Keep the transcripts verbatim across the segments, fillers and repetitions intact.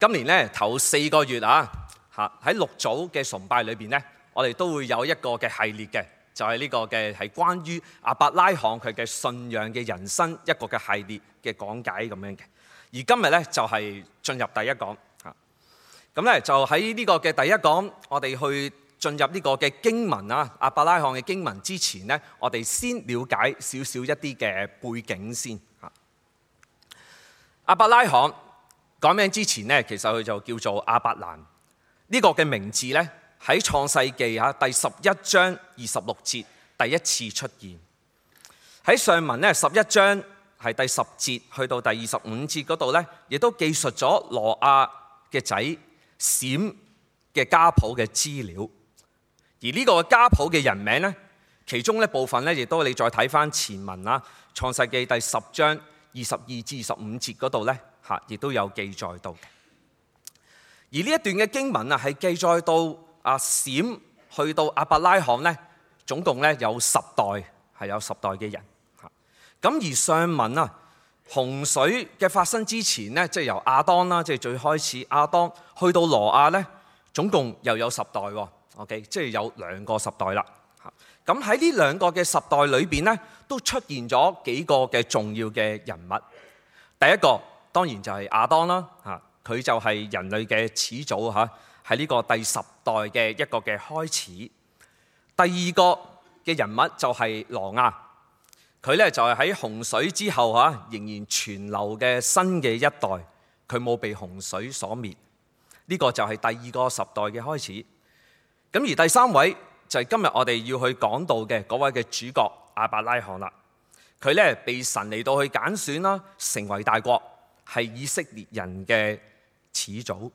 今年咧頭四個月啊，嚇喺六組嘅崇拜裏邊咧，我哋都會有一個嘅系列嘅，就係呢個嘅係關於亞伯拉罕佢嘅信仰嘅人生一個嘅系列嘅講解咁樣嘅。而今日咧就係進入第一講嚇，咁咧就喺呢個嘅第一講，我哋去進入呢個嘅經文啊，亞伯拉罕嘅經文之前咧，我哋先了解少少一啲嘅背景先嚇。亞伯拉罕講名之前咧，其實佢就叫做亞伯蘭。呢個嘅名字咧喺創世記啊第十一章二十六節第一次出現。喺上文咧十一章係第十節去到第二十五節嗰度咧，亦都記述咗羅亞嘅仔閃嘅家譜嘅資料。而呢個家譜嘅人名咧，其中一部分咧，亦都你再睇翻前文啦，創世記第十章二十二至二十五節嗰度咧。嚇，亦都有記載到嘅。而呢一段嘅經文啊，係記載到阿閃去到亞伯拉罕咧，總共咧有十代，係有十代嘅人。嚇，咁而上文啊，洪水嘅發生之前咧，即係由亞當啦，即係最開始亞當去到挪亞咧，總共又有十代喎。OK， 即係有兩個十代啦。嚇，咁喺呢兩個嘅十代裏邊咧，都出現咗幾個嘅重要嘅人物。第一個當然就係亞當啦，嚇，佢就係人類嘅始祖嚇，喺呢個第十代嘅一個嘅開始。第二個嘅人物就係挪亞，佢咧就係喺洪水之後嚇，仍然存留嘅新嘅一代，佢冇被洪水所滅。呢個就係第二個十代嘅開始。咁而第三位就係今日我哋要去講到嘅嗰位嘅主角亞伯拉罕啦。佢咧被神嚟到去揀選啦，成為大國。係以色列人嘅始祖。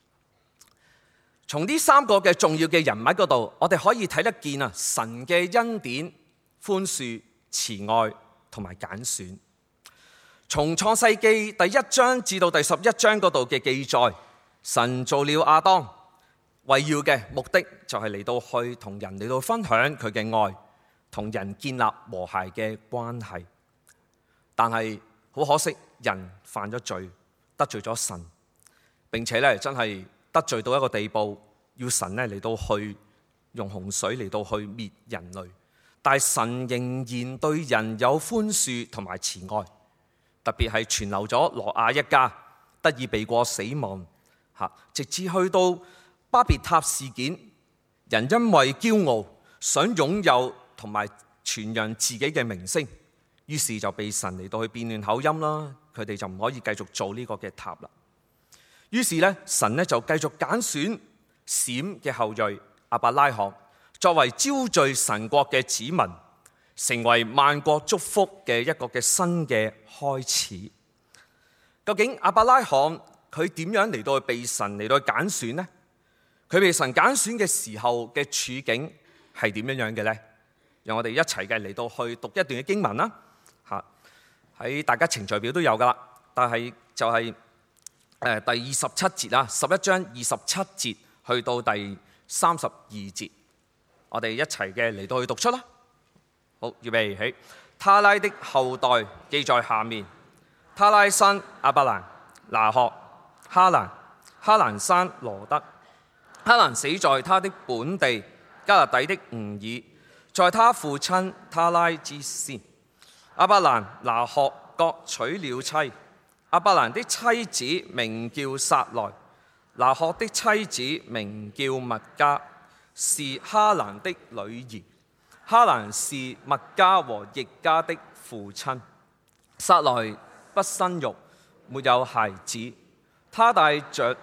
從呢三個嘅重要嘅人物嗰度，我哋可以睇得見啊，神嘅恩典、寬恕、慈愛同埋揀選。從創世記第一章至到第十一章嗰度嘅記載，神造了亞當，為要嘅目的就係嚟到去同人嚟到分享佢嘅愛，同人建立和諧嘅關係。但係好可惜，人犯咗罪，得罪咗神，並且咧真係得罪到一個地步，要神咧嚟到去用洪水嚟到去滅人類。但係神仍然對人有寬恕同埋慈愛，特別係存留咗挪亞一家得以避過死亡。嚇，直至去到巴別塔事件，人因為驕傲，想擁有同埋傳揚自己嘅名聲，於是就被神嚟到去變亂口音啦。佢哋就唔可以繼續做呢個嘅塔啦。於是咧，神咧就繼續揀選閃嘅後裔亞伯拉罕，作為招聚神國嘅子民，成為萬國祝福嘅一個嘅新嘅開始。究竟亞伯拉罕佢點樣嚟到去被神嚟到去揀選呢？佢被神揀選嘅時候嘅處境係點樣樣嘅咧？讓我哋一齊嘅嚟到去讀一段嘅經文啦。嚇！喺大家程序表都有噶啦，但係就係誒第二十七節啦，十一章二十七節去到第三十二節，我哋一齊嘅嚟到去讀出啦。好，預備起。他拉的後代記在下面：他拉生亞伯蘭、拿鶴、哈蘭，哈蘭生羅得。哈蘭死在他的本地迦勒底的吾爾，在他父親他拉之先。亞伯蘭、拿鶴各娶了妻。亞伯蘭的妻子名叫撒萊，拿鶴的妻子名叫密加，是哈蘭的女兒。哈蘭是密加和易加的父親。撒萊不生育，沒有孩子。他帶着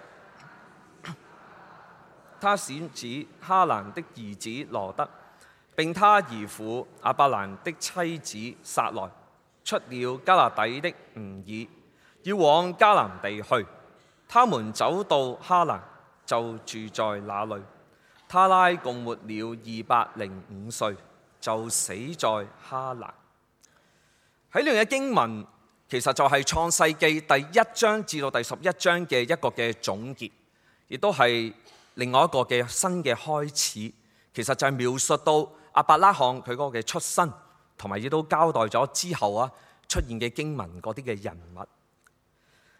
他小子哈蘭的兒子羅得，並他兒婦亞伯蘭的妻子撒萊，出了迦勒底的吾爾，要往迦南地去。他們走到哈蘭，就住在那裏。他拉共活了二百零五歲，就死在哈蘭。喺呢段嘅經文，其實就係創世記第一章至到第十一章嘅一個嘅總結，亦都係另外一個嘅新嘅開始。其實就係描述到亞伯拉罕佢嗰個嘅出身，同埋亦都交代咗之後啊出現嘅經文嗰啲嘅人物。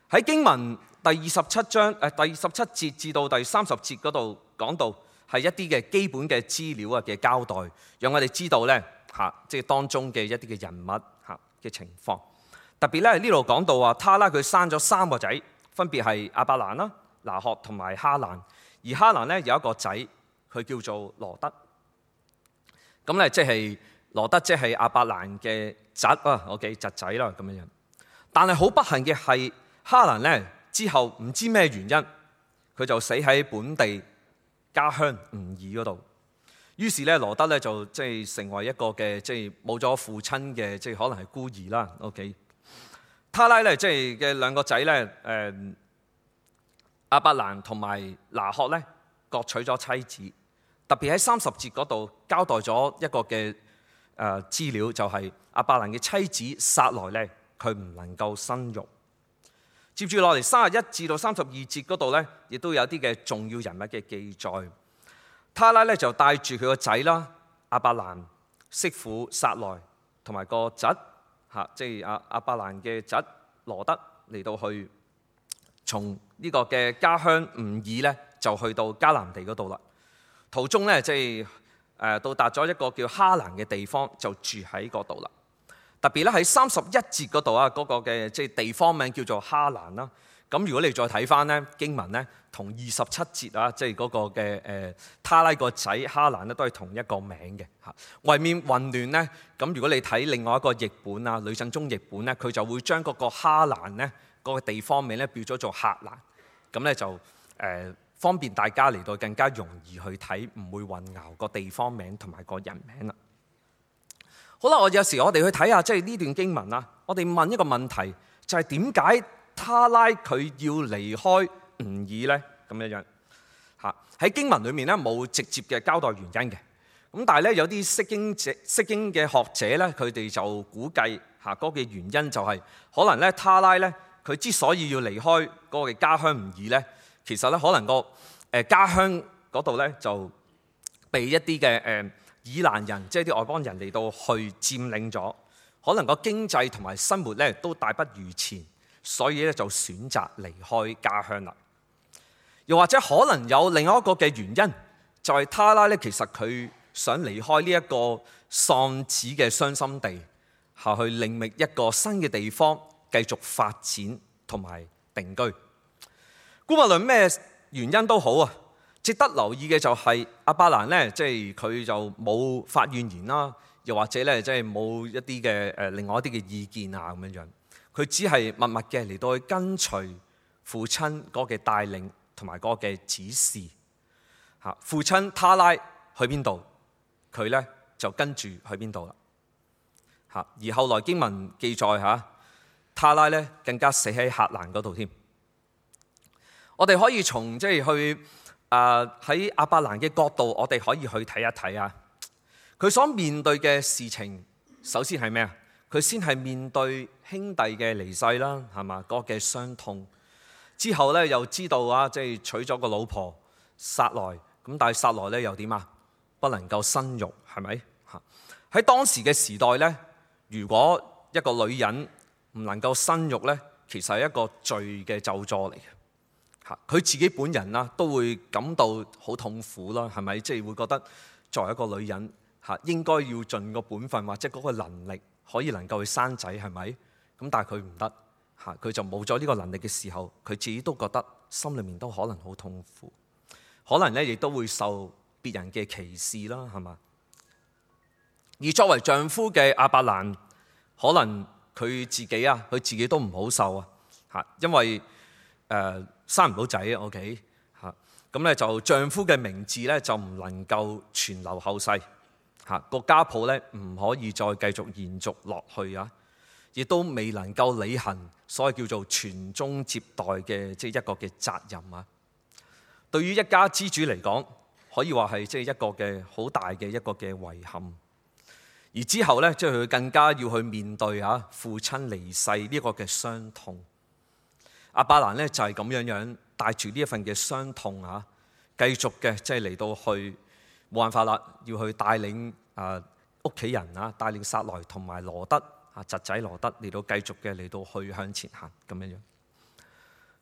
喺經文第二十七章誒、呃、第二十七節至到第三十節嗰度講到係一啲嘅基本嘅資料啊嘅交代，讓我哋知道咧嚇，即係當中嘅一啲嘅人物嚇嘅情況。特別咧呢度講到話，他拉佢生咗三個仔，分別係亞伯蘭啦、拿鶴同埋哈蘭。而哈蘭咧有一個仔，佢叫做羅德。咁咧即係羅德，即係亞伯蘭嘅侄啊，OK，侄仔啦咁樣樣。但係好不幸嘅係，哈蘭咧之後唔知咩原因，佢就死喺本地家鄉吾爾嗰度。於是咧羅德咧就即係成為一個嘅即係冇咗父親嘅，即係可能係孤兒啦。OK，他拉咧即係嘅兩個仔咧，誒亞伯蘭同埋拿鶴咧各娶咗妻子。特別喺三十節嗰度交代咗一個嘅誒資料，就係亞伯蘭嘅妻子撒萊咧，佢唔能夠生育。接住落嚟三十一至到三十二節嗰度咧，亦都有啲嘅重要人物嘅記載。他拉咧就帶住佢個仔啦，亞伯蘭媳婦撒萊同埋個侄嚇，即係亞亞伯蘭嘅侄羅德嚟到去，從呢個嘅家鄉吾爾咧就去到迦南地嗰度啦。途中咧即係誒到達咗一個叫哈蘭嘅地方，就住喺嗰度啦。特別咧喺三十一節嗰度啊，嗰個嘅即係地方名叫做哈蘭啦。咁如果你再睇翻咧經文咧，同二十七節啊，即係嗰個嘅誒他拉個仔哈蘭咧，都係同一個名嘅嚇。為免混亂咧，咁如果你睇另外一個譯本啊，呂振中譯本咧，佢就會將嗰個哈蘭咧嗰個地方名咧變咗做客蘭，咁咧就誒、呃、方便大家嚟到更加容易去睇，唔會混淆個地方名同埋個人名啦。好啦，我有時我哋去睇下即係呢段經文啊，我哋問一個問題，就係點解他拉佢要離開吾爾咧？咁樣樣嚇喺經文裏面咧冇直接嘅交代原因嘅，咁但係咧有啲釋經者、釋經嘅學者咧，佢哋就估計嚇嗰個原因就係、是、可能咧他拉咧佢之所以要離開嗰個嘅家鄉吾爾咧，其實咧可能個誒家鄉嗰度咧就被一啲嘅誒以攔人，即係啲外邦人嚟到去佔領咗，可能個經濟同埋生活咧都大不如前，所以咧就選擇離開家鄉啦。又或者可能有另外一個嘅原因，就係、是、他拉咧其實佢想離開呢一個喪子嘅傷心地，下去另覓一個新嘅地方繼續發展同埋定居。無論咩原因都好啊，值得留意嘅就係亞伯蘭咧，即係佢就冇發怨言啦，又或者咧即係冇一啲嘅誒另外一啲嘅意見啊咁樣樣，佢只係默默嘅嚟到去跟隨父親嗰個嘅帶領同埋嗰個嘅指示嚇。父親他拉去邊度，佢咧就跟住去邊度啦嚇。而後來經文記載嚇，他拉咧更加死喺客蘭嗰度添。我哋可以從即係去誒喺亞伯蘭嘅角度，我哋可以去睇一睇啊。佢所面對嘅事情，首先係咩啊？佢先係面對兄弟嘅離世啦，係嘛？嗰個嘅傷痛之後咧，又知道啊，即係娶咗個老婆撒萊，咁但係撒萊咧又點啊？不能夠生育，係咪嚇？喺當時嘅時代咧，如果一個女人唔能夠生育咧，其實係一個罪嘅咒詛嚟嘅。佢自己本人啦，都會感到好痛苦啦，係咪？即係會覺得作為一個女人嚇，應該要盡個本分或者嗰個能力，可以能夠去生仔，係咪？咁但係佢唔得嚇，佢就冇咗呢個能力嘅時候，佢自己都覺得心裏面都可能好痛苦，可能咧亦都會受別人嘅歧視啦，係嘛？而作為丈夫嘅亞伯蘭，可能佢自己啊，佢自己都唔好受啊嚇，因為誒。呃生唔到仔啊 ，OK 嚇，咁咧就丈夫嘅名字咧就唔能夠傳留後世嚇，個家譜咧唔可以再繼續延續落去啊，亦都未能夠履行所謂叫做傳宗接代嘅即係一個嘅責任啊。對於一家之主嚟講，可以話係即係一個嘅好大嘅一個嘅遺憾。而之後咧，即係佢更加要去面對啊父親離世呢個嘅傷痛。亞伯蘭咧就係咁樣樣帶住呢一份嘅傷痛啊，繼續嘅即係嚟到去冇辦法啦，要去帶領啊屋企人啊，帶領撒萊同埋羅德啊侄仔羅德嚟到繼續嘅嚟到去向前行咁樣樣。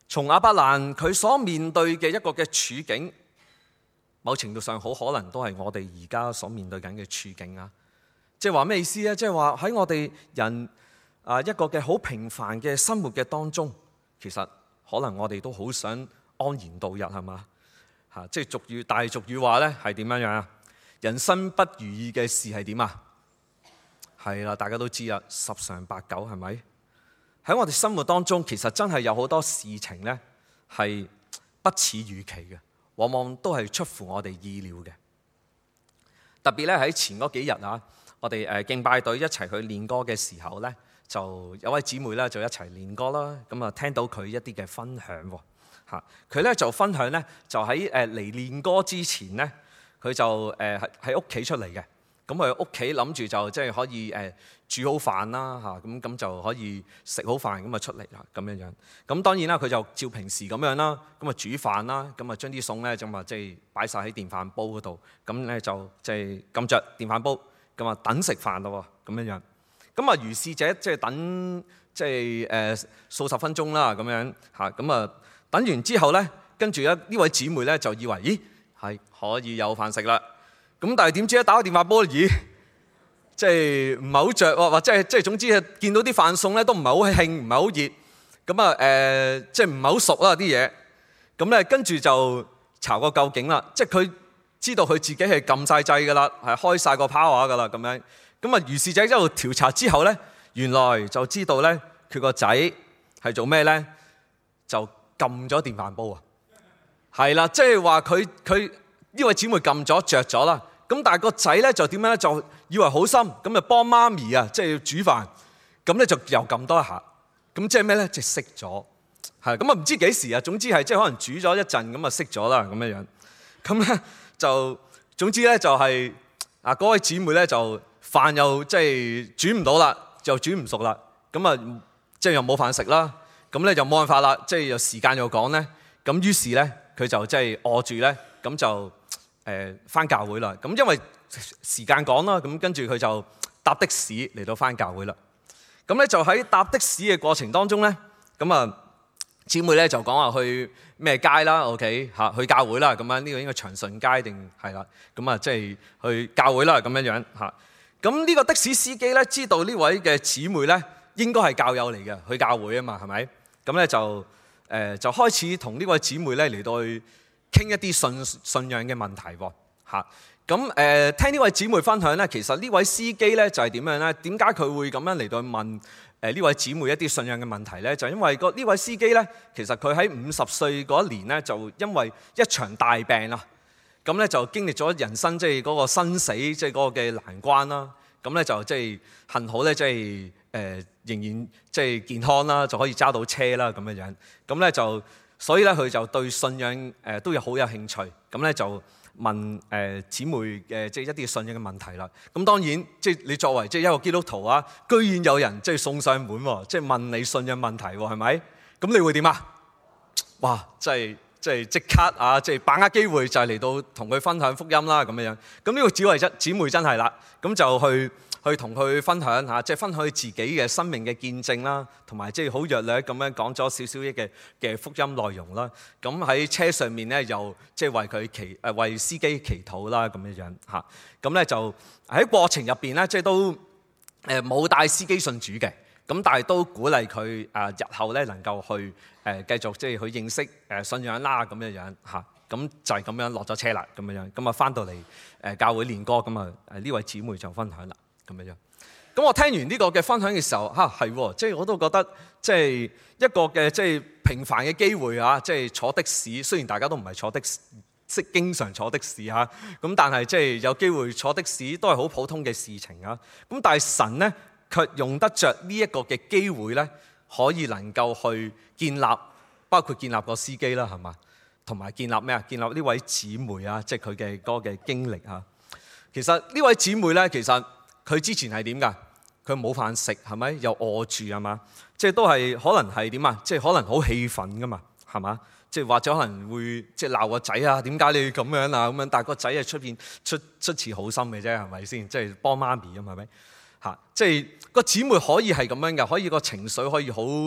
從亞伯蘭佢所面對嘅一個嘅處境，某程度上好可能都係我哋而家所面對緊嘅處境啊！即係話咩意思咧？即係話喺我哋人啊一個嘅好平凡嘅生活嘅當中，其實可能我哋都好想安然度日，係嘛？嚇！即係俗語大俗語話咧係點樣樣啊？人生不如意嘅事係點啊？係啦，大家都知啦，十常八九係咪？喺我哋生活當中，其實真係有好多事情咧係不似預期嘅，往往都係出乎我哋意料嘅。特別咧喺前嗰幾日啊，我哋誒敬拜隊一齊去練歌嘅時候咧，就有位姊妹咧就一齊練歌啦。咁啊聽到佢一啲嘅分享喎，嚇佢咧就分享咧就喺誒嚟練歌之前咧，佢就誒喺喺屋企出嚟嘅。咁佢屋企諗住就即係可以誒煮好飯啦嚇，咁咁就可以食好飯咁啊出嚟啦咁樣樣。咁當然啦，佢就照平時咁樣啦，咁啊煮飯啦，咁啊將啲餸咧就啊即係擺晒喺電飯煲嗰度，咁咧就即係撳着電飯煲，咁啊等食飯咯喎咁樣樣。咁啊如是者即係等即係誒數十分鐘啦咁樣嚇，咁啊等完之後咧，跟住咧呢位姊妹咧就以為咦係可以有飯食啦。咁但係點知一打開電飯煲，咦，即係唔係好着喎，或者係即係總之係見到啲飯餸咧都唔係好興，唔係好熱，咁啊誒，即係唔係好熟啦啲嘢。咁咧跟住就查個究竟啦，即係佢知道佢自己係撳晒掣㗎啦，係開晒個 power 㗎啦咁樣。咁啊，如是者一路調查之後咧，原來就知道咧佢個仔係做咩咧，就撳咗電飯煲啊，係啦，即係話佢佢呢位姊妹撳咗着咗啦。咁但係個仔咧就點樣咧？就以為好心，咁就幫媽咪啊，即係要煮飯，咁咧就又撳多一下，咁即係咩咧？即係熄咗，係咁啊！唔知幾時啊，總之係即係可能煮咗一陣，咁啊熄咗啦，咁樣樣。咁咧就總之咧就係啊嗰位姊妹咧就飯又即係煮唔到啦，又煮唔熟啦，咁啊即係又冇飯食啦，咁咧就冇辦法啦，即係又時間又趕咧，咁於是咧佢就即係餓住咧，咁就。誒翻教會啦，咁因為時間趕啦，咁跟住佢就搭的士嚟到翻教會啦。咁咧就喺搭的士嘅過程當中咧，咁啊姊妹咧就講話去咩街啦 ，OK 嚇，去教會啦，咁樣呢個應該長順街定係啦，咁啊即係去教會啦咁樣樣嚇。咁呢個的士司機咧知道呢位嘅姊妹咧應該係教友嚟嘅，去教會啊嘛，係咪？咁咧就誒就開始同呢位姊妹咧嚟到去傾一啲信信仰嘅問題喎，嚇咁誒聽呢位姊妹分享咧，其實呢位司機咧就係點樣咧？點解佢會咁樣嚟到問誒呢位姊妹一啲信仰嘅問題咧？就因為個呢位司機咧，其實佢喺五十歲嗰一年咧，就因為一場大病啦，咁咧就經歷咗人生即係嗰個生死即係嗰個嘅難關啦，咁咧就即係幸好咧即係誒仍然即係健康啦，就可以揸到車啦咁樣樣，咁咧就。所以咧，佢就對信仰誒都有好有興趣，咁咧就問誒姊妹嘅即係一啲信仰嘅問題啦。咁當然即係你作為即係一個基督徒啊，居然有人即係送上門喎，即係問你信仰問題喎，係咪？咁你會點啊？哇！即係即係即刻啊！即係把握機會就係嚟到同佢分享福音啦咁樣樣。咁呢個姊妹真姊妹真係啦，咁就去。去同佢分享下，即係分享佢自己嘅生命嘅見證啦，同埋即係好弱略咁樣講咗少少嘅嘅福音內容啦。咁喺車上面咧，又即係為佢祈誒為司機祈禱啦，咁樣樣嚇。咁咧就喺過程入邊咧，即係都誒冇帶司機信主嘅，咁但係都鼓勵佢誒日後咧能夠去誒繼續即係去認識誒信仰啦，咁樣樣嚇。咁就係咁樣落咗車啦，咁樣樣咁啊翻到嚟誒教會練歌，咁啊誒呢位姊妹就分享啦。咁樣樣，咁我聽完呢個嘅分享嘅時候，嚇係，即係我都覺得，即係一個嘅即係平凡嘅機會啊！即係坐的士，雖然大家都唔係坐的士，識經常坐的士嚇，咁但係即係有機會坐的士都係好普通嘅事情啊！咁但係神咧，卻用得着呢一個嘅機會咧，可以能夠去建立，包括建立個司機啦，係嘛，同埋建立咩啊？建立呢位姊妹啊，即係佢嘅嗰個嘅經歷啊。其實呢位姊妹咧，其實佢之前係點㗎？佢冇飯食係咪？又餓住係嘛？即係都係可能係點啊？即係可能好氣憤㗎嘛係嘛？即係或者可能會即係鬧個仔啊？點解你咁樣啊？咁樣，但係個仔係出邊出出自好心嘅啫，係咪先？即係幫媽咪咁係咪？嚇！即係個姊妹可以係咁樣㗎，可以個情緒可以好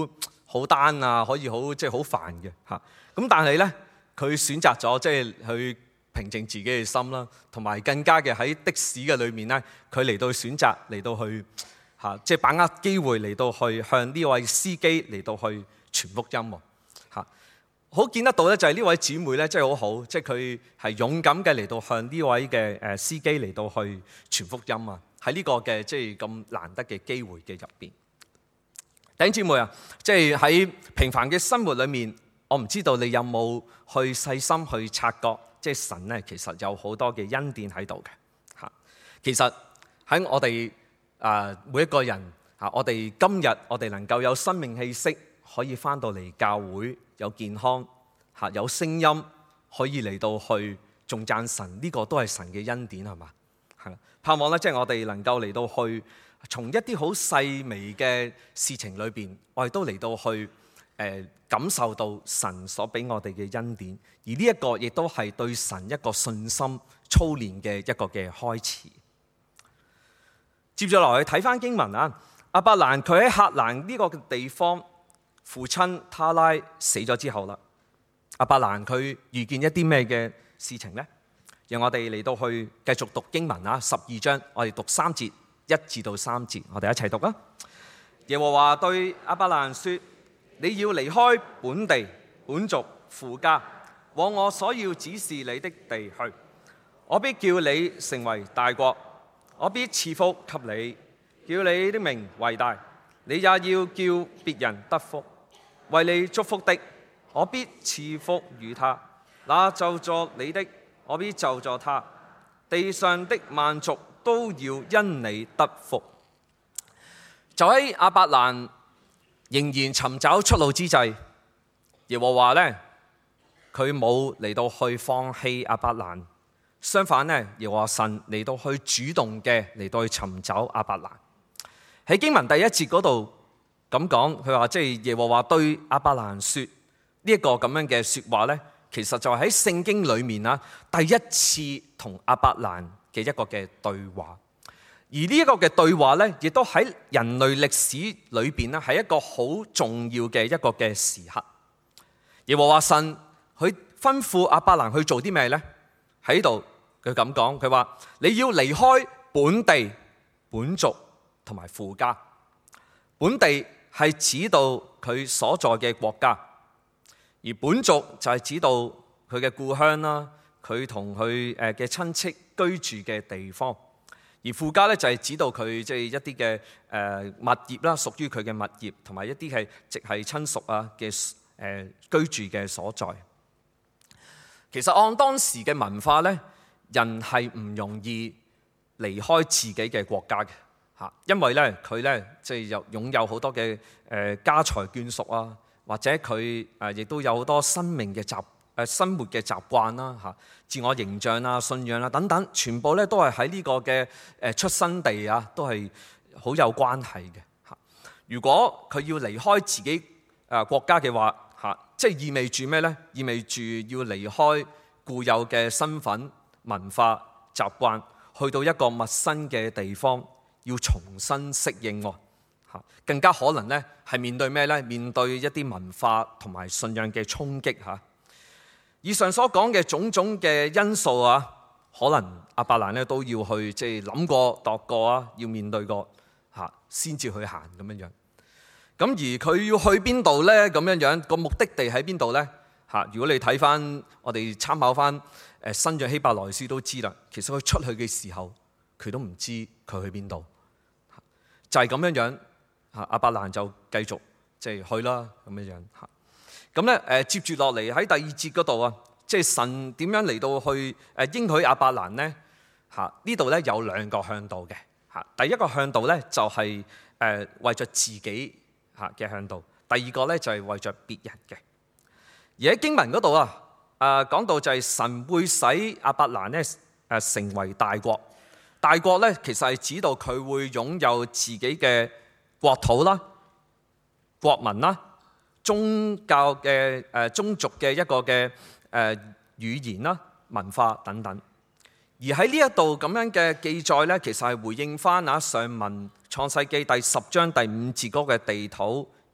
好單啊，可以好即係好煩嘅嚇。咁但係咧，佢選擇咗即係去平靜自己嘅心啦，同埋更加嘅喺的士嘅裏面咧，佢嚟到選擇嚟到去嚇，即係把握機會嚟到去向呢位司機嚟到去傳福音喎嚇。好見得到咧，就係呢位姊妹咧，真係好好，即係佢係勇敢嘅嚟到向呢位嘅誒司機嚟到去傳福音啊！喺呢個嘅即係咁難得嘅機會嘅入邊，弟兄姊妹啊，即係喺平凡嘅生活裏面，我唔知道你有冇去細心去察覺，即係神咧其實有好多嘅恩典喺度嘅嚇。其實喺我哋啊每一個人嚇，我哋今日我哋能夠有生命氣息，可以返到嚟教會，有健康嚇，有聲音可以嚟到去頌讚神，呢個都係神嘅恩典係嘛？係啦，盼望咧即係我哋能夠嚟到去從一啲好細微嘅事情裏邊，我哋都嚟到去誒感受到神所俾我哋嘅恩典，而呢一個亦都係對神一個信心操練嘅一個嘅開始。接住落去睇翻經文啊，亞伯蘭佢喺赫蘭呢個地方，父親他拉死咗之後啦，亞伯蘭佢遇見一啲咩嘅事情呢？讓我哋嚟到去繼續讀經文啊，十二章我哋讀三節一至到三節，我哋一齊讀啊。耶和華對亞伯蘭說：你要離開本地本族父家，往我所要指示你的地去。我必叫你成為大國，我必賜福給你，叫你的名為大，你也要叫別人得福。為你祝福的，我必賜福與他；那咒詛你的，我必咒詛他。地上的萬族都要因你得福。就喺亞伯蘭仍然尋找出路之際，耶和華呢，佢冇嚟到去放棄亞伯蘭，相反呢，耶和華神嚟到去主動嘅嚟到去尋找亞伯蘭。喺經文第一節嗰度咁講，佢話即係耶和華對亞伯蘭說呢一個咁樣嘅說話呢，其實就喺聖經裏面啊第一次同亞伯蘭嘅一個嘅對話。而呢一個嘅對話呢，亦都喺人類歷史裏邊呢，係一個好重要嘅一個嘅時刻。耶和華神佢吩咐亞伯蘭去做啲咩呢？喺度佢咁講，佢話你要離開本地本族同埋父家。本地係指到佢所在嘅國家，而本族就係指到佢嘅故鄉啦，佢同佢誒嘅親戚居住嘅地方。而父家咧就係指到佢即係一啲嘅誒物業啦，屬於佢嘅物業，同埋一啲係直係親屬啊嘅誒居住嘅所在。其實按當時嘅文化咧，人係唔容易離開自己嘅國家嘅嚇，因為咧佢咧即係有擁有好多嘅誒家財眷屬啊，或者佢誒亦都有好多生命嘅習誒生活嘅習慣啦嚇。自我形象啊、信仰啊等等，全部咧都係喺呢個嘅誒出生地啊，都係好有關係嘅嚇。如果佢要離開自己誒國家嘅話嚇，即係意味住咩咧？意味住要離開固有嘅身份、文化、習慣，去到一個陌生嘅地方，要重新適應喎嚇。更加可能咧係面對咩咧？面對一啲文化同埋信仰嘅衝擊嚇。以上所講嘅種種嘅因素啊，可能亞伯蘭咧都要去即係諗過度過啊，要面對過嚇，先至去行咁樣樣。咁而佢要去邊度咧？咁樣樣個目的地喺邊度咧？嚇，如果你睇翻我哋參考翻誒新約希伯來書都知啦。其實佢出去嘅時候，佢都唔知佢去邊度，就係咁樣樣嚇。亞伯蘭就繼續即係去啦咁樣樣嚇。咁咧，誒接住落嚟喺第二節嗰度啊，即係神點樣嚟到去誒應許亞伯蘭咧？嚇，呢度咧有兩個向度嘅嚇。第一個向度咧就係誒為著自己嚇嘅向度，第二個咧就係為著別人嘅。而喺經文嗰度啊，誒講到就係神會使亞伯蘭咧誒成為大國。大國咧其實係指到佢會擁有自己嘅國土啦、國民啦、宗教嘅誒宗族嘅一個嘅誒語言啦、文化等等。而喺呢一度咁樣嘅記載咧，其實係回應翻啊上文創世記第十章第五節嗰個地土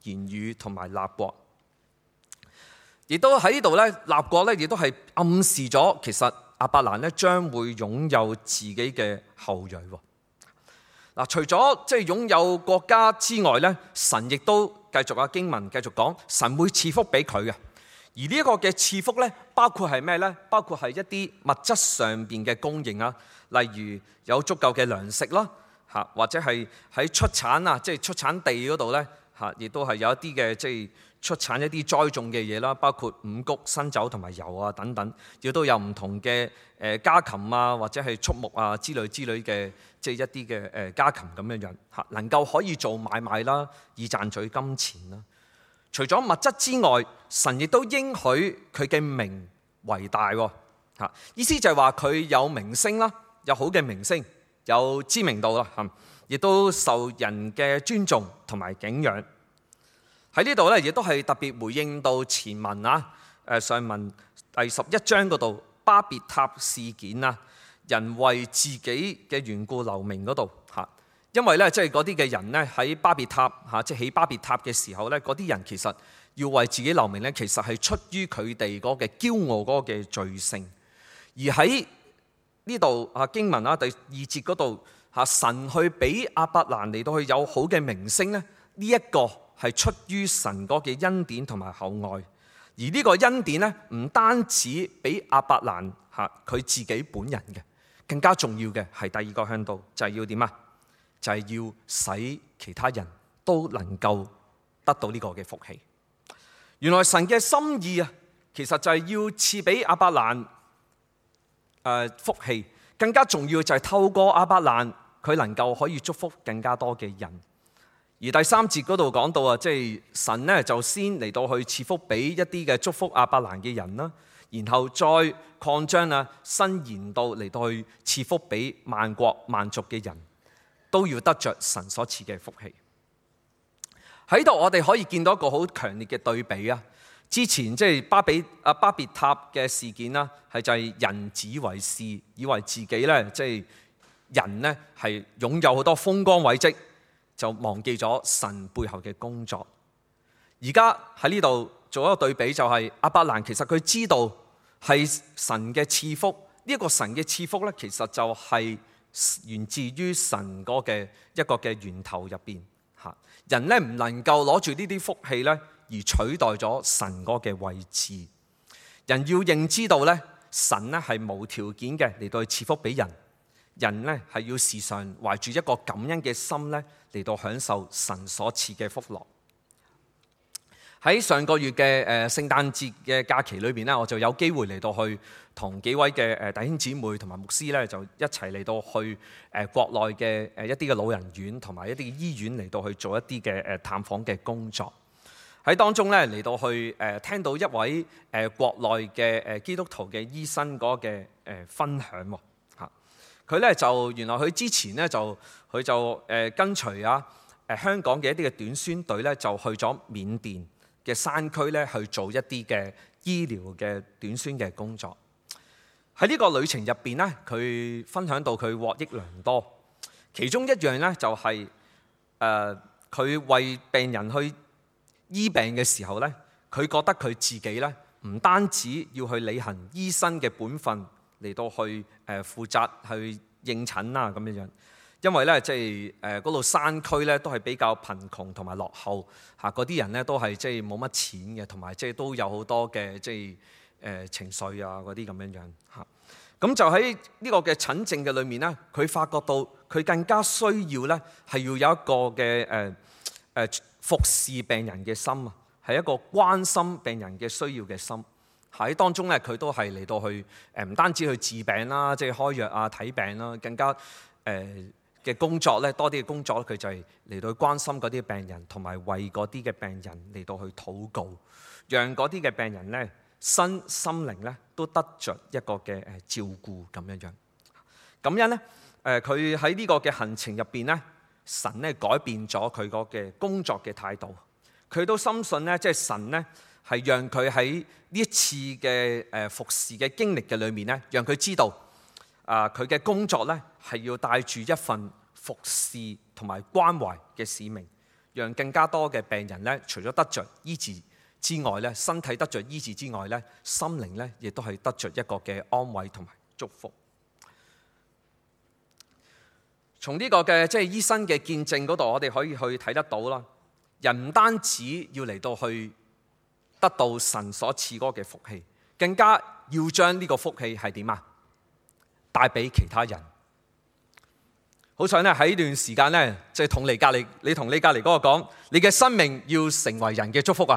言語同埋立國。亦都喺呢度咧，立國咧亦都係暗示咗其實亞伯蘭咧將會擁有自己嘅後裔。嗱，除咗即係擁有國家之外咧，神亦都繼續啊經文繼續講，神會賜福俾佢嘅。而呢一個嘅賜福咧，包括係咩咧？包括係一啲物質上邊嘅供應啊，例如有足夠嘅糧食啦，嚇或者係喺出產啊，即係出產地嗰度咧，嚇亦都係有一啲嘅即係出產一啲栽種嘅嘢啦，包括五穀、新酒同埋油啊等等，亦都有唔同嘅誒家禽啊，或者係畜牧啊之類之類嘅，即係一啲嘅誒家禽咁樣樣嚇，能夠可以做買賣啦，以賺取金錢啦。除咗物質之外，神亦都應許佢嘅名為大喎嚇，意思就係話佢有名聲啦，有好嘅名聲，有知名度啦嚇，亦都受人嘅尊重同埋敬仰。喺呢度咧，亦都係特別回應到前文啊，誒上文第十一章嗰度巴別塔事件啊，人為自己嘅緣故留名嗰度嚇，因為咧即係嗰啲嘅人咧喺巴別塔嚇，即係起巴別塔嘅時候咧，嗰啲人其實要為自己留名咧，其實係出於佢哋嗰個驕傲嗰個嘅罪性。而喺呢度啊經文啊第二節嗰度嚇，神去俾亞伯蘭嚟到去有好嘅名聲咧，呢、這、一個係出於神嗰嘅恩典同埋厚愛。而呢個恩典咧，唔單止俾亞伯蘭嚇佢自己本人嘅，更加重要嘅係第二個向度，就係、是、要點啊？就係、是、要使其他人都能夠得到呢個嘅福氣。原來神嘅心意啊，其實就係要賜俾亞伯蘭誒福氣，更加重要就係透過亞伯蘭佢能夠可以祝福更加多嘅人。而第三節嗰度講到啊，即係神咧就先嚟到去賜福俾一啲嘅祝福亞伯蘭嘅人啦，然後再擴張啊，伸延到嚟到去賜福俾萬國萬族嘅人，都要得着神所賜嘅福氣。喺度我哋可以見到一個好強烈嘅對比啊！之前即係巴比啊巴別塔嘅事件啦，係就係人自以為是，以為自己咧即係人咧係擁有好多豐光偉績，就忘記咗神背後嘅工作。而家喺呢度做一個對比，就係亞伯蘭其實佢知道係神嘅賜福，呢一個神嘅賜福咧，其實就係源自於神嗰嘅一個嘅源頭入邊嚇。人咧唔能夠攞住呢啲福氣咧而取代咗神嗰嘅位置。人要認知到咧，神咧係無條件嘅嚟到去賜福俾人。人咧係要時常懷住一個感恩嘅心咧嚟到享受神所賜嘅福樂。喺上個月嘅誒聖誕節嘅假期裏邊咧，我就有機會嚟到去同幾位嘅誒弟兄姊妹同埋牧師咧，就一齊嚟到去誒國內嘅誒一啲嘅老人院同埋一啲嘅醫院嚟到去做一啲嘅誒探訪嘅工作。喺當中咧嚟到去誒聽到一位誒國內嘅誒基督徒嘅醫生嗰嘅誒分享喎嚇。佢咧就原來佢之前咧就佢就誒跟隨啊誒香港嘅一啲嘅短宣隊咧，就去咗緬甸嘅山區咧去做一啲嘅醫療嘅短宣嘅工作。喺呢個旅程入邊咧，佢分享到佢獲益良多。其中一樣咧就係誒佢為病人去醫病嘅時候咧，佢覺得佢自己咧唔單止要去履行醫生嘅本分嚟到去誒負責去應診啦咁樣樣。因為咧，即係誒嗰度山區咧，都係比較貧窮同埋落後嚇，嗰啲人咧都係即係冇乜錢嘅，同埋即係都有好多嘅即係誒情緒啊嗰啲咁樣樣嚇。咁就喺呢個嘅診症嘅裏面咧，佢發覺到佢更加需要咧係要有一個嘅誒誒服侍病人嘅心啊，係一個關心病人嘅需要嘅心。喺當中咧，佢都係嚟到去誒唔單止去治病啦，即係開藥啊、睇病啦，更加誒。呃嘅工作咧，多啲嘅工作，佢就係嚟到去關心嗰啲病人，同埋為嗰啲嘅病人嚟到去禱告，讓嗰啲嘅病人咧身心靈咧都得着一個嘅誒照顧咁樣樣。咁樣咧，誒佢喺呢個嘅行程入邊咧，神咧改變咗佢個嘅工作嘅態度。佢都深信咧，即係神咧係讓佢喺呢一次嘅誒服侍嘅經歷嘅裏面咧，讓佢知道。啊！佢嘅工作咧係要帶住一份服侍同埋關懷嘅使命， 讓更加多嘅病人咧，除咗得着醫治之外咧，身體得着醫治之外咧，心靈咧亦都係得着一個嘅安慰同埋祝福。從呢個嘅即係醫生嘅見證嗰度，我哋可以去睇得到啦。人唔單止要嚟到去得到神所賜嗰個嘅福氣，更加要將呢個福氣係點啊？帶俾其他人。好彩咧喺呢段時間咧，即係同你隔離，你同你隔離嗰個講，你嘅生命要成為人嘅祝福啊！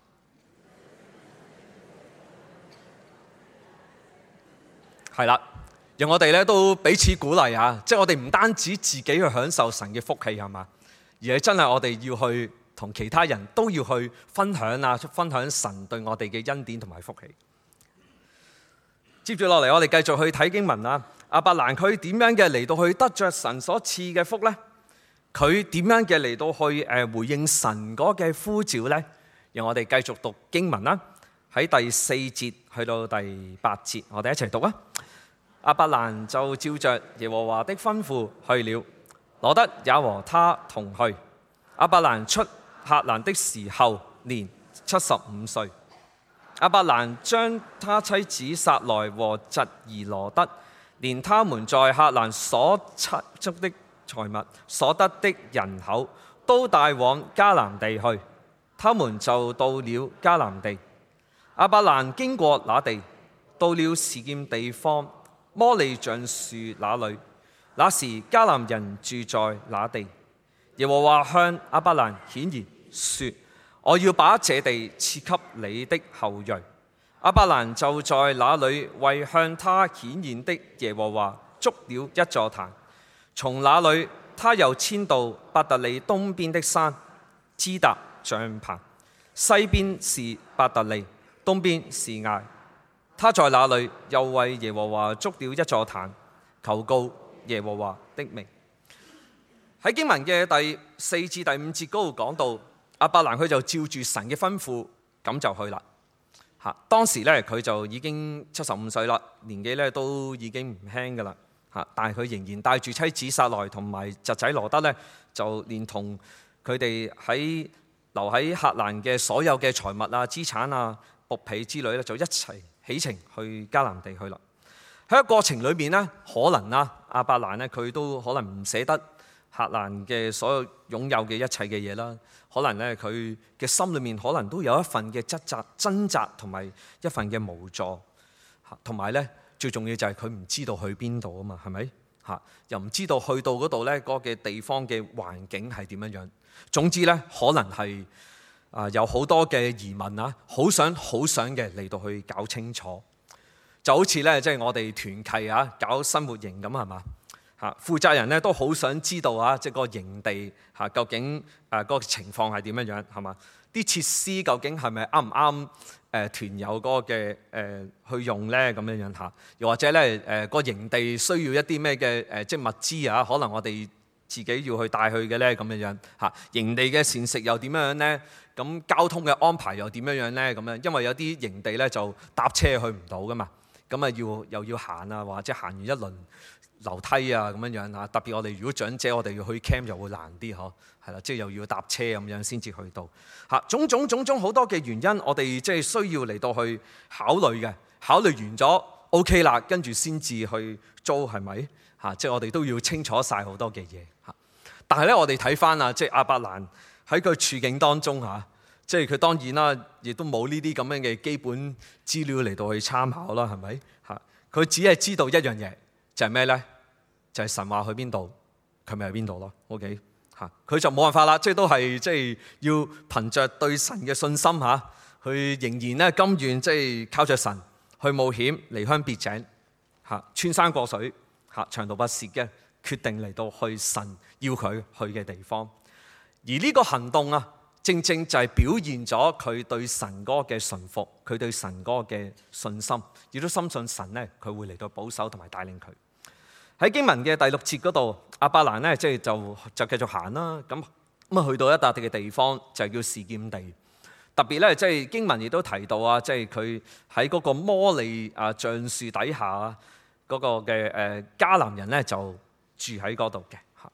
係啦，讓我哋咧都彼此鼓勵啊！即係我哋唔單止自己去享受神嘅福氣係嘛，而係真係我哋要去同其他人都要去分享啊，分享神對我哋嘅恩典同埋福氣。接住落嚟，我哋繼續去睇經文啊。亞伯蘭佢點樣嘅嚟到去得着神所賜嘅福呢？佢點樣嘅嚟到去誒回應神嗰嘅呼召呢？讓我哋繼續讀經文啦。喺第四節去到第八節，我哋一齊讀啊。亞伯蘭就照着耶和華的吩咐去了，羅得也和他同去。亞伯蘭出赫蘭的時候年七十五歲。亞伯蘭將他妻子撒萊和侄兒羅得，連他們在赫蘭所積蓄的財物、所得的人口，都帶往迦南地去。他們就到了迦南地。亞伯蘭經過那地，到了示劍地方摩利橡樹那裏。那時迦南人住在那地。耶和華向亞伯蘭顯現說：我要把這地賜給你的後裔。亞伯蘭就在那裏為向他顯現的耶和華築了一座壇。從那裏他又遷到伯特利東邊的山，支搭帳棚。西邊是伯特利，東邊是艾。他在那裏又為耶和華築了一座壇，求告耶和華的名。喺經文嘅第四至第五節嗰度講到，亞伯蘭佢就照住神嘅吩咐咁就去啦。嚇，當時咧佢就已經七十五歲啦，年紀咧都已經唔輕噶啦。嚇，但係佢仍然帶住妻子撒萊同埋侄仔羅德咧，就連同佢哋喺留喺赫蘭嘅所有嘅財物啊、資產啊、僕婢之類咧，就一齊起程去迦南地去啦。喺個過程裏面咧，可能啊亞伯蘭咧佢都可能唔捨得赫蘭嘅所有擁有嘅一切嘅嘢啦，可能咧佢嘅心裏面可能都有一份嘅掙扎、掙扎同埋一份嘅無助，同埋咧最重要就係佢唔知道去邊度啊嘛，係咪？嚇，又唔知道去到嗰度咧嗰個嘅地方嘅環境係點樣樣。總之咧，可能係啊有好多嘅疑問啊，好想好想嘅嚟到去搞清楚，就好似咧即係我哋團契啊搞生活營咁係嘛？嚇，負責人咧都好想知道啊，即係個營地嚇究竟誒嗰個情況係點樣樣係嘛？啲設施究竟係咪啱唔啱誒團友嗰個嘅誒去用咧咁樣樣嚇？又或者咧誒個營地需要一啲咩嘅誒即係物資啊？可能我哋自己要去帶去嘅咧咁樣樣嚇。營地嘅膳食又點樣樣咧？咁交通嘅安排又點樣樣咧？咁樣因為有啲營地咧就搭車去唔到噶嘛，咁啊要又要行啊，或者行完一輪樓梯啊咁樣樣嚇，特別我哋如果長者，我哋要去 camp 又會難啲嗬，係啦，即係又要搭車咁樣先至去到嚇，種種種種好多嘅原因，我哋即係需要嚟到去考慮嘅，考慮完咗 OK 啦，跟住先至去租係咪嚇？即係我哋都要清楚晒好多嘅嘢嚇。但係咧，我哋睇翻啊，即係亞伯蘭喺佢處境當中嚇，即係佢當然啦，亦都冇呢啲咁樣嘅基本資料嚟到去參考啦，係咪嚇？佢只係知道一樣嘢。就係咩咧？就係、是、神話去邊度，佢咪去邊度咯。OK 嚇，佢就冇辦法啦，即係都係即係要憑着對神嘅信心嚇，佢仍然咧甘願即係靠着神去冒險離鄉別井嚇，穿山過水嚇，長途跋涉嘅決定嚟到去神要佢去嘅地方。而呢個行動啊，正正就係表現咗佢對神嗰個嘅順服，佢對神嗰個嘅信心，亦都深信神咧佢會嚟到保守同埋帶領佢。喺經文嘅第六節嗰度，亞伯蘭咧即係就就繼續行啦。咁咁啊去到一笪地嘅地方就係叫示劍地。特別咧即係經文亦都提到啊，即係佢喺嗰個摩利啊橡樹底下嗰個嘅誒迦南人咧就住喺嗰度嘅嚇。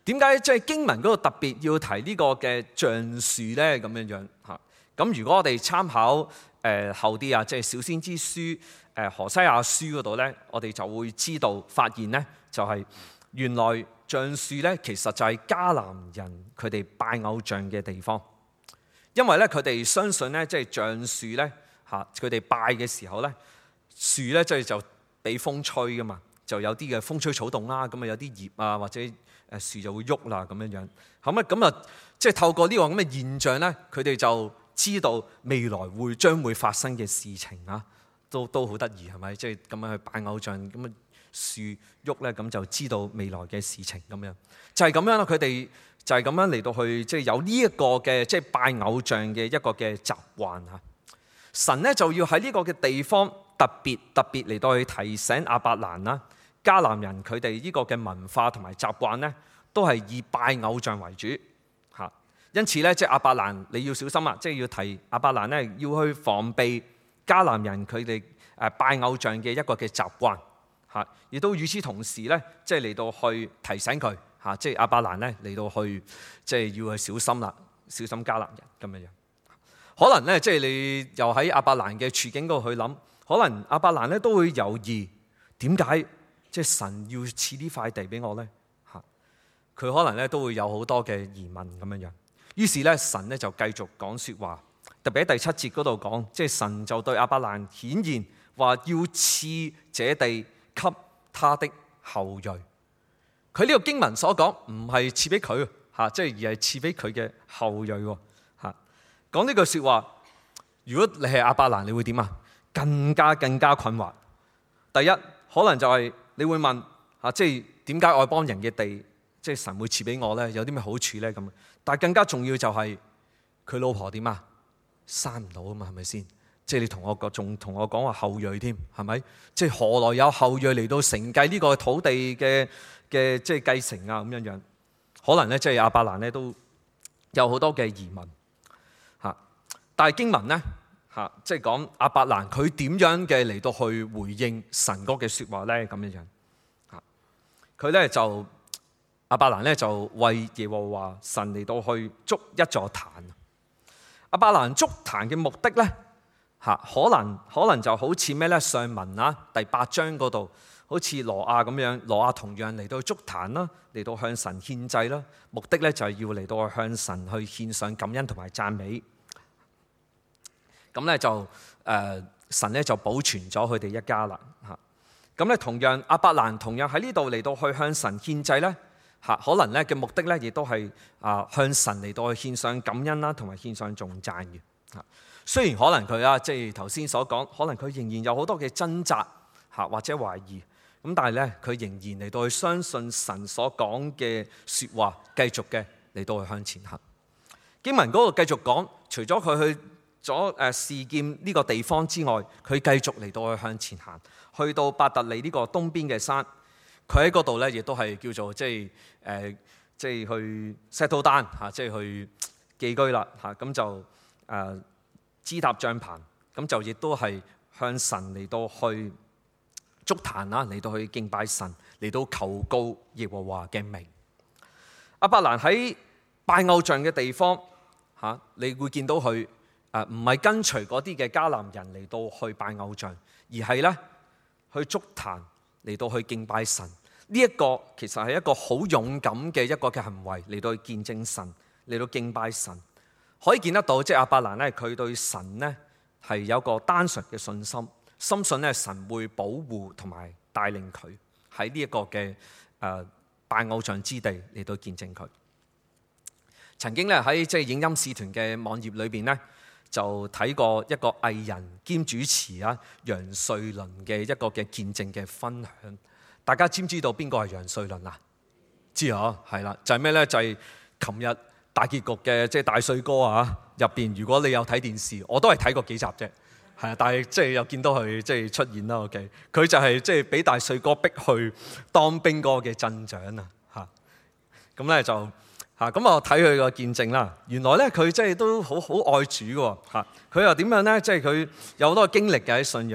點解即係經文嗰度特別要提呢個嘅橡樹咧？咁樣樣嚇。咁如果我哋參考誒、呃、後啲啊，即係小先知書誒、呃、何西阿書嗰度咧，我哋就會知道發現咧，就係、是、原來橡樹咧其實就係迦南人佢哋拜偶像嘅地方，因為咧佢哋相信咧，即係橡樹咧嚇，佢哋拜嘅時候咧，樹咧即係就俾風吹噶嘛，就有啲嘅風吹草動啦，咁啊有啲葉啊或者誒樹就會喐啦咁樣樣，咁啊咁啊即係透過呢個咁嘅現象咧，佢哋就知道未來會將會發生嘅事情啊，都都好得意係咪？即係咁樣去拜偶像，咁啊樹喐咧，咁就知道未來嘅事情咁樣，就係咁樣啦。佢哋就係咁樣嚟到去，即係有呢一個嘅即係拜偶像嘅一個嘅習慣嚇。神咧就要喺呢個嘅地方特別特別嚟到去提醒亞伯蘭啦、迦南人佢哋呢個嘅文化同埋習慣咧，都係以拜偶像為主嚇。因此咧，即係亞伯蘭你要小心啊！即係要提亞伯蘭咧，要去防備迦南人佢哋誒拜偶像嘅一個嘅習慣嚇。亦都與此同時咧，即係嚟到去提醒佢嚇，即係亞伯蘭咧嚟到去即係要去小心啦，小心迦南人咁樣樣。可能咧，即係你又喺亞伯蘭嘅處境嗰度去諗，可能亞伯蘭咧都會猶豫，點解即係神要賜呢塊地俾我咧嚇？佢可能咧都會有好多嘅疑問咁樣樣。於是咧，神咧就繼續講説話，特別喺第七節嗰度講，即係神就對亞伯蘭顯現話要賜這地給他的後裔。佢呢個經文所講唔係賜俾佢嚇，即係而係賜俾佢嘅後裔喎嚇。講呢句説話，如果你係亞伯蘭，你會點啊？更加更加困惑。第一，可能就係你會問嚇，即係點解外邦人嘅地，即係神會賜俾我咧？有啲咩好處咧？咁，但係更加重要就係佢老婆點啊？生唔到啊嘛，係咪先？即係你同我講，仲同我講話後裔添，係咪？即係何來有後裔嚟到承繼呢個土地嘅嘅即係繼承啊？咁樣樣，可能咧即係亞伯蘭咧都有好多嘅疑問嚇。但係經文咧嚇，即係講亞伯蘭佢點樣嘅嚟到去回應神嗰嘅説話咧？咁樣樣嚇，佢咧就亞伯蘭咧就為耶和華神嚟到去築一座壇。亞伯蘭築壇嘅目的咧嚇，可能可能就好似咩咧？上文啊第八章嗰度，好似挪亞咁樣，挪亞同樣嚟到去築壇啦，嚟到向神獻祭啦。目的咧就係要嚟到去向神去獻上感恩同埋讚美。咁咧就誒、呃、神咧就保存咗佢哋一家啦嚇。咁咧同樣亞伯蘭同樣喺呢度嚟到去向神獻祭咧嚇，可能咧嘅目的咧亦都係啊向神嚟到去獻上感恩啦，同埋獻上頌讚嘅嚇。雖然可能佢啊即係頭先所講，可能佢仍然有好多嘅掙扎嚇或者懷疑，咁但係咧佢仍然嚟到去相信神所講嘅説話，繼續嘅嚟到去向前行。經文嗰度繼續講，除咗佢去咗誒示劍呢個地方之外，佢繼續嚟到去向前行，去到伯特利呢個東邊嘅山，佢喺嗰度咧亦都係叫做即係誒即係去 settle down 嚇，即係去寄居啦嚇，咁就誒支搭帳棚，咁就亦都係向神嚟到去築壇啦，嚟到去敬拜神，嚟到求告耶和華嘅名。亞伯蘭喺拜偶像嘅地方嚇，你會見到佢。誒唔係跟隨嗰啲嘅迦南人嚟到去拜偶像，而係咧去築壇嚟到去敬拜神。呢、這、一個其實係一個好勇敢嘅一個嘅行為嚟到去見證神，嚟到敬拜神。可以見得到，即係亞伯蘭咧，佢對神咧係有個單純嘅信心，深信咧神會保護同埋帶領佢喺呢一個嘅誒、呃、拜偶像之地嚟到見證佢。曾經咧喺即係影音使團嘅網頁裏邊咧，就睇過一個藝人兼主持啊楊瑞麟嘅一個嘅見證嘅分享。大家知唔知道邊個係楊瑞麟啊？知啊，係啦，就係咩咧？就係琴日大結局嘅即係大帥哥啊入邊。如果你有睇電視，我都係睇過幾集啫，係啊，但係即係又見到佢即係出現啦。OK，佢就係即係俾大帥哥逼去當兵哥嘅鎮長啊嚇。咁咧就。嚇咁我睇佢個見證啦，原來咧佢即係都好好愛主嘅喎嚇。佢又點樣咧？即係佢有好多經歷嘅喺信仰。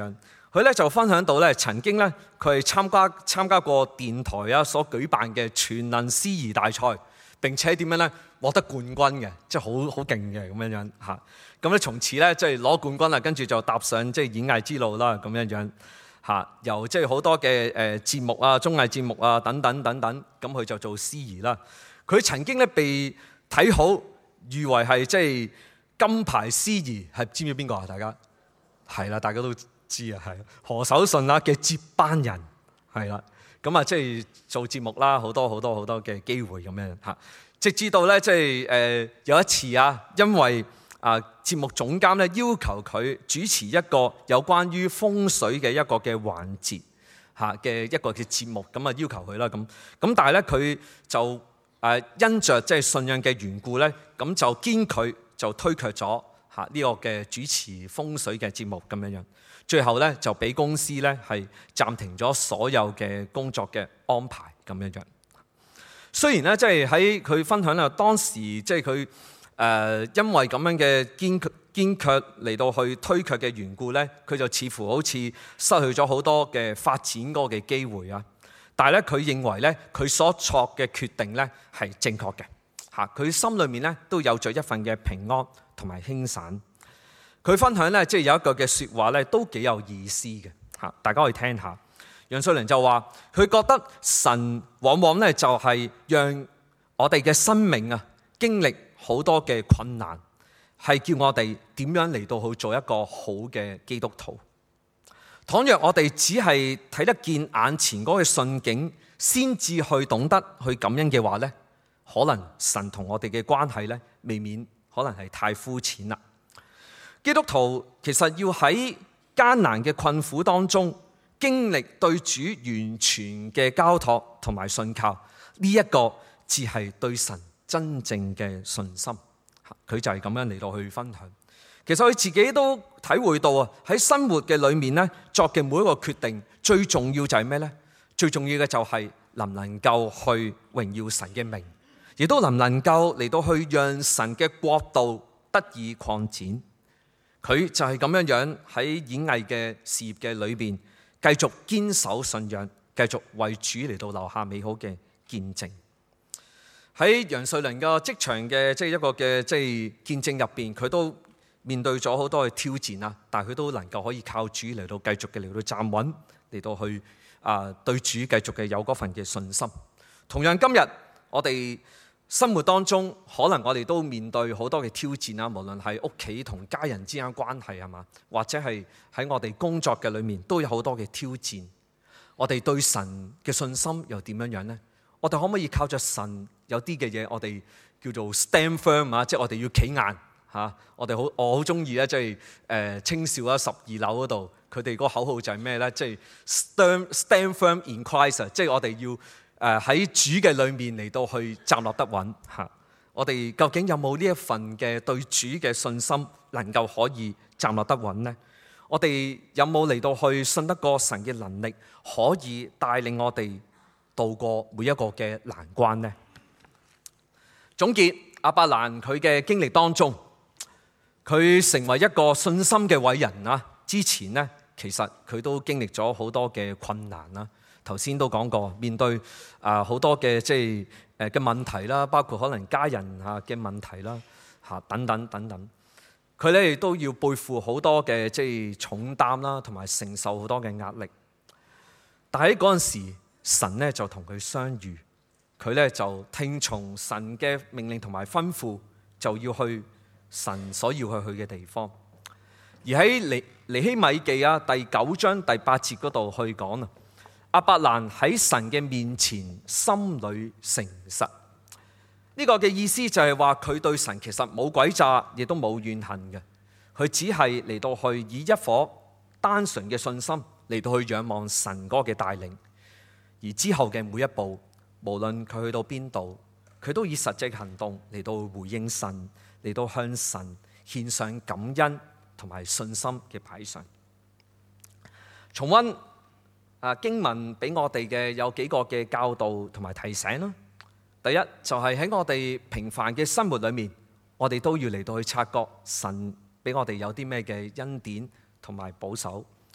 佢咧就分享到咧，曾經咧佢係參加參加過電台啊所舉辦嘅全能司儀大賽，並且點樣咧獲得冠軍嘅，即係好好勁嘅咁樣樣嚇。咁咧從此咧即係攞冠軍啦，跟住就踏上即係演藝之路啦咁樣樣嚇。由即係好多嘅誒節目啊、綜藝節目啊等等等等，咁佢就做司儀啦。佢曾經咧被睇好，譽為係即係金牌司儀，係知唔知邊個啊？大家係啦，大家都知啊，係何守信啦嘅接班人係啦。咁啊，即係做節目啦，好多好多好多嘅機會咁樣嚇。直至到咧，即係誒有一次啊，因為啊節目總監咧要求佢主持一個有關於風水嘅一個嘅環節嚇嘅一個嘅節目，咁啊要求佢啦咁。咁但係咧佢就誒因着即係信仰嘅緣故咧，咁就堅拒就推卻咗嚇呢個嘅主持風水嘅節目咁樣樣。最後咧就俾公司咧係暫停咗所有嘅工作嘅安排咁樣樣。雖然咧即係喺佢分享啦，當時即係佢誒因為咁樣嘅堅堅決嚟到去推卻嘅緣故咧，佢就似乎好似失去咗好多嘅發展嗰個嘅機會啊。但係咧佢認為咧佢所作嘅決定咧係正確嘅嚇，佢心裏面咧都有著一份嘅平安同埋輕省。佢分享咧即係有一句嘅説話咧都幾有意思嘅嚇，大家可以聽下。楊瑞麟就話：佢覺得神往往咧就係讓我哋嘅生命啊經歷好多嘅困難，係叫我哋點樣嚟到去做一個好嘅基督徒。倘若我哋只係睇得見眼前嗰個順境，先至去懂得去感恩嘅話咧，可能神同我哋嘅關係咧，未免可能係太膚淺啦。基督徒其實要喺艱難嘅困苦當中，經歷對主完全嘅交託同埋信靠，呢、這、一個只係對神真正嘅信心。佢就係咁樣嚟到去分享。其實佢自己都體會到啊，喺生活嘅裏面咧，作嘅每一個決定，最重要就係咩呢？最重要嘅就係能唔能夠去榮耀神嘅名，亦都能唔能夠嚟到去讓神嘅國度得以擴展。佢就係咁樣樣喺演藝嘅事業嘅裏邊，繼續堅守信仰，繼續為主嚟到留下美好嘅見證。喺楊瑞麟嘅職場嘅即係一個嘅即係見證入邊，佢都面對咗好多嘅挑戰啊，但係佢都能夠可以靠主嚟到繼續嘅嚟到站穩，嚟到去啊對主繼續嘅有嗰份嘅信心。同樣今日我哋生活當中，可能我哋都面對好多嘅挑戰啊，無論係屋企同家人之間關係係嘛，或者係喺我哋工作嘅裏面都有好多嘅挑戰。我哋對神嘅信心又點樣樣呢？我哋可唔可以靠着神有啲嘅嘢，我哋叫做 stand firm 啊，即係我哋要企硬嚇。我哋好，我好中意咧，即係誒青少啊十二樓嗰度，佢哋嗰個口號就係咩咧？即係 stand stand firm in Christ，即係我哋要誒喺主嘅裏面嚟到去站立得穩嚇。我哋究竟有冇呢一份嘅對主嘅信心，能夠可以站立得穩呢？我哋有冇嚟到去信得過神嘅能力，可以帶領我哋渡過每一個嘅難關呢？總結亞伯蘭佢嘅經歷當中，佢成為一個信心嘅偉人啊！之前呢，其實佢都經歷咗好多嘅困難啦。頭先都講過，面對啊好多嘅即係誒嘅問題啦，包括可能家人嚇嘅問題啦嚇等等等等。佢咧亦都要背負好多嘅即係重擔啦，同埋承受好多嘅壓力。但喺嗰陣時，神咧就同佢相遇。佢咧就聽從神嘅命令同埋吩咐，就要去神所要去去嘅地方。而喺尼尼希米記啊第九章第八節嗰度去講啊，亞伯蘭喺神嘅面前心裏誠實。呢個嘅意思就係話佢對神其實冇詭詐，亦都冇怨恨嘅。佢只係嚟到去以一顆單純嘅信心嚟到去仰望神嗰嘅帶領，而之後嘅每一步，無論佢去到邊度，佢都以實際行動嚟到回應神，嚟到向神獻上感恩同埋信心嘅擺上。重溫啊經文俾我哋嘅有幾個嘅教導同埋提醒啦。第一就係喺我哋平凡嘅生活裏面，我哋都要嚟到去察覺神俾我哋有啲咩嘅恩典同埋保守。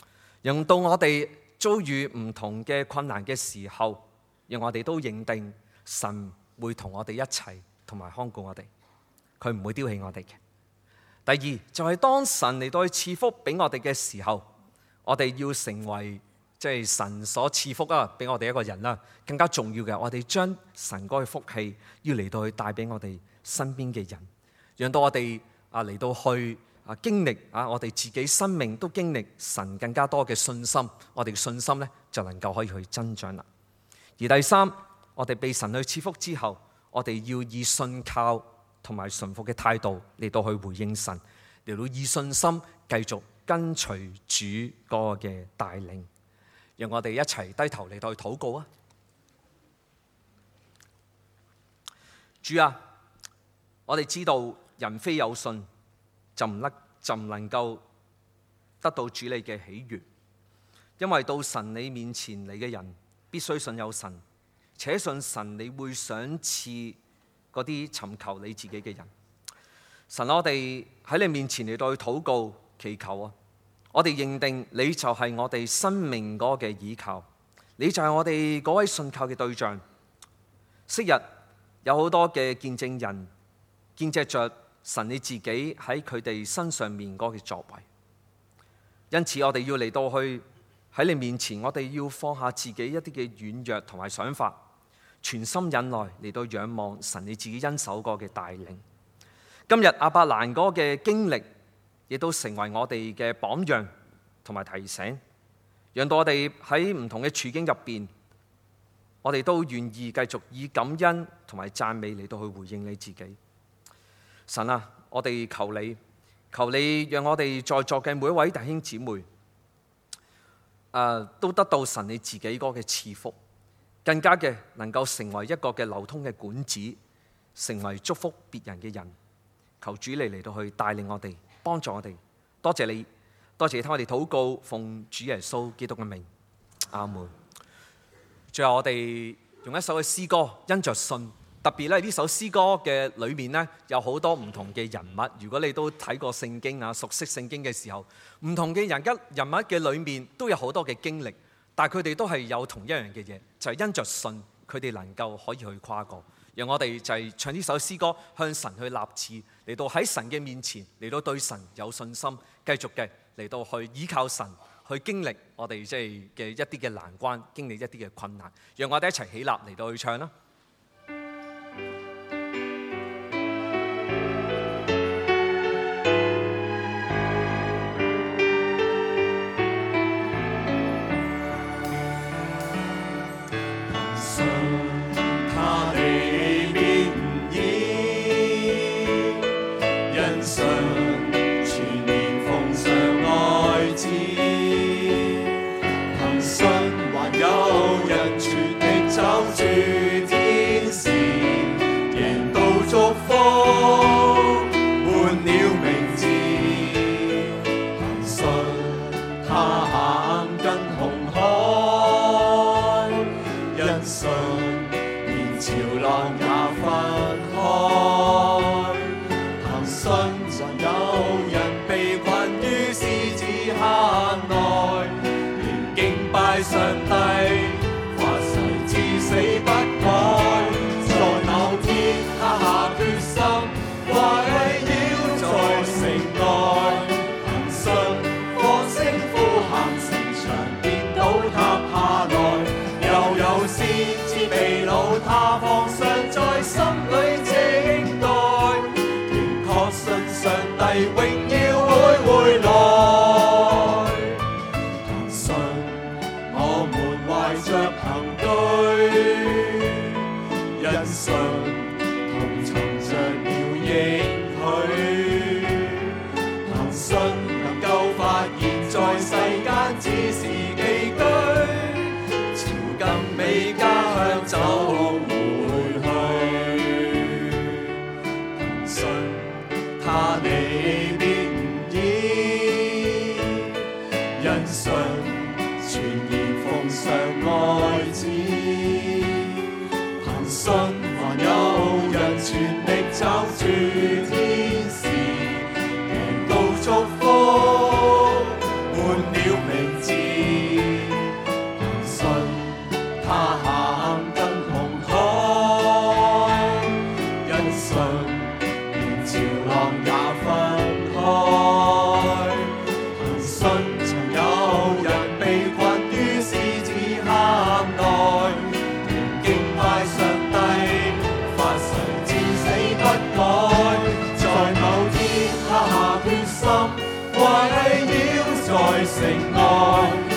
讓到我哋遭遇唔同嘅困難嘅時候，讓我哋都認定神會同我哋一齊，同埋看顧我哋，佢唔會丟棄我哋嘅。第二就係、是、當神嚟到去賜福俾我哋嘅時候，我哋要成為即係、就是、神所賜福啊，俾我哋一個人啦。更加重要嘅，我哋將神嗰個福氣要嚟到去帶俾我哋身邊嘅人，讓到我哋啊嚟到去啊經歷啊我哋自己生命都經歷神更加多嘅信心，我哋嘅信心咧就能夠可以去增長啦。而第三，我哋被神去賜福之後，我哋要以信靠同埋順服嘅態度嚟到去回應神，嚟到以信心繼續跟隨主嗰個嘅帶領。讓我哋一齊低頭嚟到去禱告啊！主啊，我哋知道人非有信就唔甩就唔能夠得到主你嘅喜悅，因為到神你面前嚟嘅人必須信有神，且信神你會賞賜嗰啲尋求你自己嘅人。神，我哋喺你面前嚟到去禱告祈求啊！我哋認定你就係我哋生命嗰個嘅倚靠，你就係我哋嗰位信靠嘅對象。昔日有好多嘅見證人見證着神你自己喺佢哋身上面嗰個作為，因此我哋要嚟到去喺你面前，我哋要放下自己一啲嘅軟弱同埋想法，全心忍耐嚟到仰望神你自己恩手嗰個嘅帶領。今日亞伯蘭嗰個嘅經歷亦都成為我哋嘅榜樣同埋提醒，讓到我哋喺唔同嘅處境入邊，我哋都願意繼續以感恩同埋讚美嚟到去回應你自己。神啊，我哋求你，求你讓我哋在座嘅每一位弟兄姊妹，呃、都得到神你自己嗰個嘅賜福，更加嘅能夠成為一個嘅流通嘅管子，成為祝福別人嘅人。求主你嚟到去帶領我哋，幫助我哋。多謝你，多謝你聽我哋禱告，奉主耶穌基督嘅名，阿門。最後我哋用一首嘅詩歌，因着信。特別咧，呢首詩歌嘅裏面咧，有好多唔同嘅人物。如果你都睇過聖經啊，熟悉聖經嘅時候，唔同嘅人嘅人物嘅裏面都有好多嘅經歷，但係佢哋都係有同一樣嘅嘢，就係因着信，佢哋能夠可以去跨過。讓我哋就係唱呢首詩歌，向神去立志，嚟到喺神嘅面前，嚟到對神有信心，繼續嘅嚟到去依靠神，去經歷我哋即係嘅一啲嘅難關，經歷一啲嘅困難。讓我哋一齊起立嚟到去唱啦！ 滿了名字。 信曾有人被困於獅子坑內，仍敬拜上帝，發誓至死不改。在某天他下決心，為要在城外。